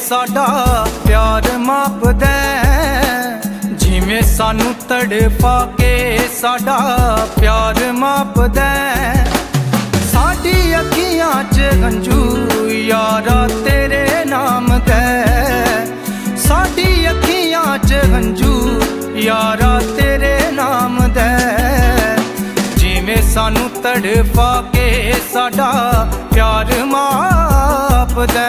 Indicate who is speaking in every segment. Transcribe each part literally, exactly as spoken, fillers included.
Speaker 1: साडा प्यार मापदा, जिवें सानू तड़फा के साडा प्यार मापदा। साडी अखियां च हंझू यारा तेरे नाम दे, साडी अखियां च हंझू यारा तेरे नाम दे। जिवें सानू तड़फा के साडा प्यार मापदा।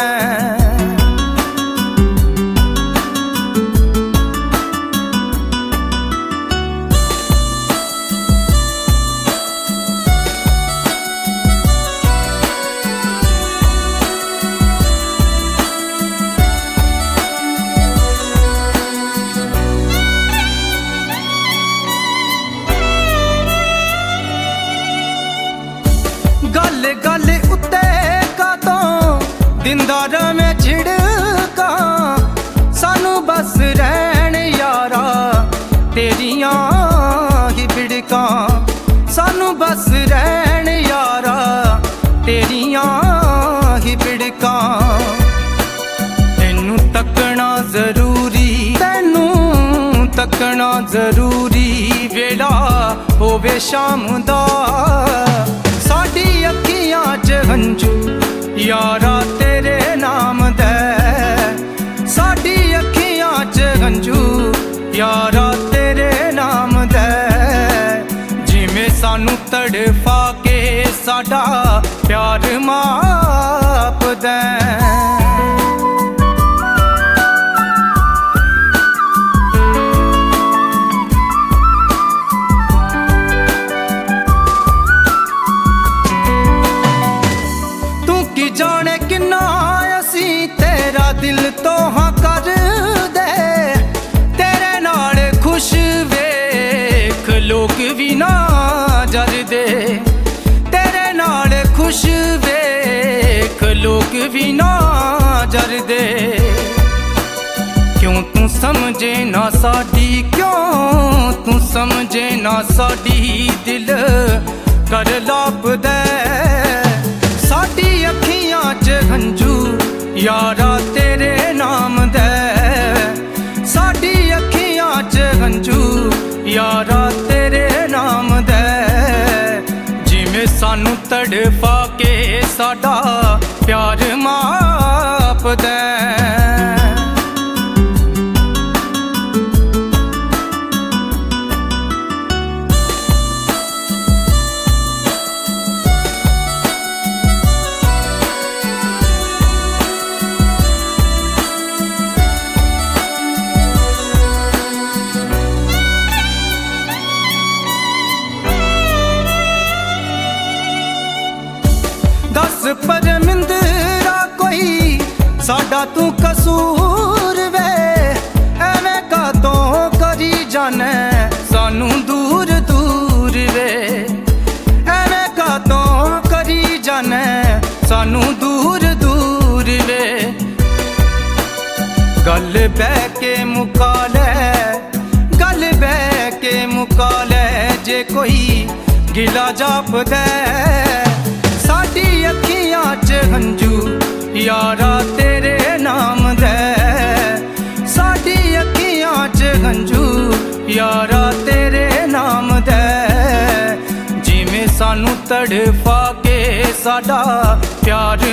Speaker 1: गल गल उत्ते कातों दिंदार में झिड़का, सानू बस रहन यारा तेरियां ही बिड़का। सानू बस रहन यारा तेरियां ही बिड़का। तेनू तकना जरूरी, तेनू तकना जरूरी, वेला होवे शाम दा। साडी अखियां च हंझू यारा तेरे नाम दे, साडी अखियां च हंझू यारा तेरे नाम दे। जिवें सानू तड़फा के साडा प्यार मापदा। जाने किन्ना असी तेरा दिल तो हाँ कर दे, तेरे नाल खुश वेख लोग भी ना जर दे। तेरे नाल खुश वेख लोग भी ना जर दे। क्यों तू समझे ना साडी, क्यों तू समझे ना साडी, दिल कर लापदा। साडी अखियां च हंझू यारा तेरे नाम दे, साडी अखियां च हंझू यारा तेरे नाम दे। जिवें सानू तड़फा के साडा प्यार मापदा। दस पर मिंदरा कोई साडा तू कसूर वे, एवें कातों करी जाने सानू दूर दूर वे। एवें कातों करी जाने सानू दूर दूर वे। गल बह के मुका ले, गल बह के मुका ले, जे कोई गिला जापदा। साडी अखियां च हंझू यारा तेरे नाम दे, साडी अखियां च हंझू यारा तेरे नाम दे। जिवें सानू तड़फा के साडा प्यार